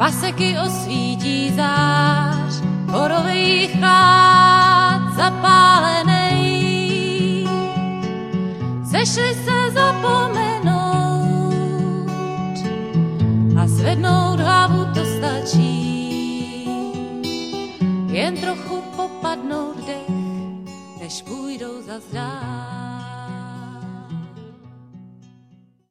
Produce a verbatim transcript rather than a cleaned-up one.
paseky osvítí zář borových chát zapálenej. Sešli se zapomenout a zvednout hlavu to stačí. Jen trochu popadnout dech, než půjdou zas dál.